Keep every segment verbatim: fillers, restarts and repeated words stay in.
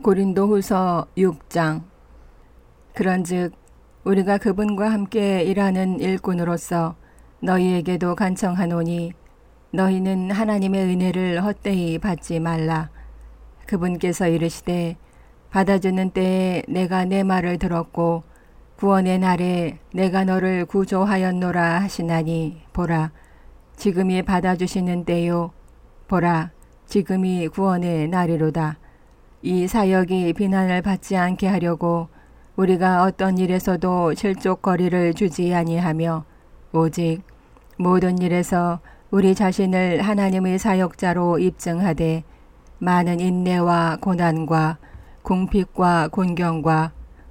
고린도후서 육 장. 그런즉 우리가 그분과 함께 일하는 일꾼으로서 너희에게도 간청하노니 너희는 하나님의 은혜를 헛되이 받지 말라. 그분께서 이르시되 받아주는 때에 내가 내 말을 들었고 구원의 날에 내가 너를 구조하였노라 하시나니 보라 지금이 받아주시는 때요 보라 지금이 구원의 날이로다. 이 사역이 비난을 받지 않게 하려고 우리가 어떤 일에서도 실족거리를 주지 아니하며 오직 모든 일에서 우리 자신을 하나님의 사역자로 입증하되 많은 인내와 고난과 궁핍과 곤경과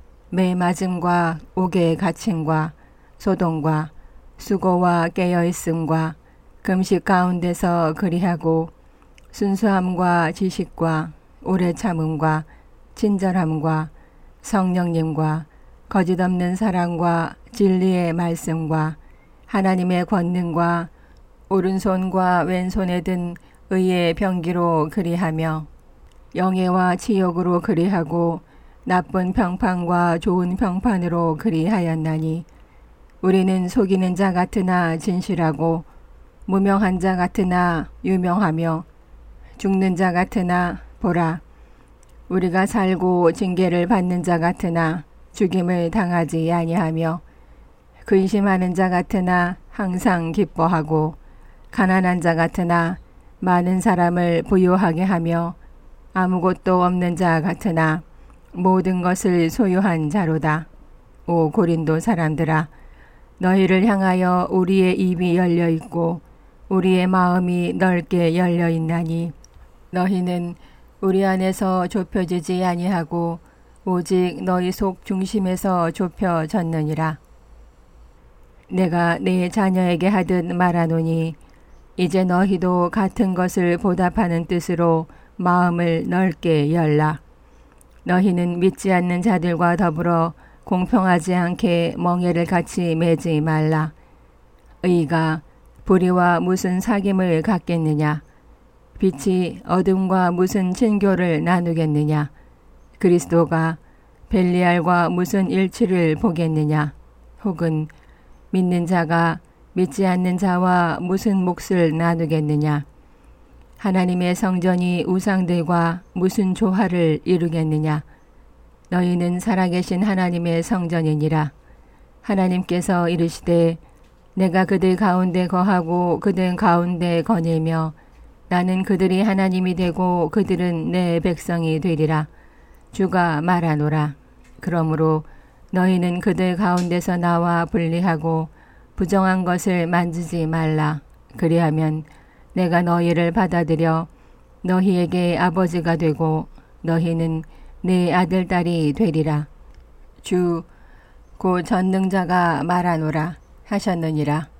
매맞음과 옥의 갇힘과 소동과 수고와 깨어있음과 금식 가운데서 그리하고 순수함과 지식과 오래 참음과 친절함과 성령님과 거짓없는 사랑과 진리의 말씀과 하나님의 권능과 오른손과 왼손에 든 의의 병기로 그리하며 영예와 치욕으로 그리하고 나쁜 평판과 좋은 평판으로 그리하였나니 우리는 속이는 자 같으나 진실하고 무명한 자 같으나 유명하며 죽는 자 같으나 보라 우리가 살고 징계를 받는 자 같으나 죽임을 당하지 아니하며 근심하는 자 같으나 항상 기뻐하고 가난한 자 같으나 많은 사람을 부유하게 하며 아무것도 없는 자 같으나 모든 것을 소유한 자로다. 오 고린도 사람들아 너희를 향하여 우리의 입이 열려 있고 우리의 마음이 넓게 열려 있나니 너희는 우리 안에서 좁혀지지 아니하고 오직 너희 속 중심에서 좁혀졌느니라. 내가 내 자녀에게 하듯 말하노니 이제 너희도 같은 것을 보답하는 뜻으로 마음을 넓게 열라. 너희는 믿지 않는 자들과 더불어 공평하지 않게 멍에를 같이 매지 말라. 의가 불의와 무슨 사귐을 갖겠느냐? 빛이 어둠과 무슨 친교를 나누겠느냐? 그리스도가 벨리알과 무슨 일치를 보겠느냐? 혹은 믿는 자가 믿지 않는 자와 무슨 몫을 나누겠느냐? 하나님의 성전이 우상들과 무슨 조화를 이루겠느냐? 너희는 살아계신 하나님의 성전이니라. 하나님께서 이르시되 내가 그들 가운데 거하고 그들 가운데 거닐며 나는 그들이 하나님이 되고 그들은 내 백성이 되리라. 주가 말하노라. 그러므로 너희는 그들 가운데서 나와 분리하고 부정한 것을 만지지 말라. 그리하면 내가 너희를 받아들여 너희에게 아버지가 되고 너희는 내 아들 딸이 되리라. 주 곧 전능자가 말하노라 하셨느니라.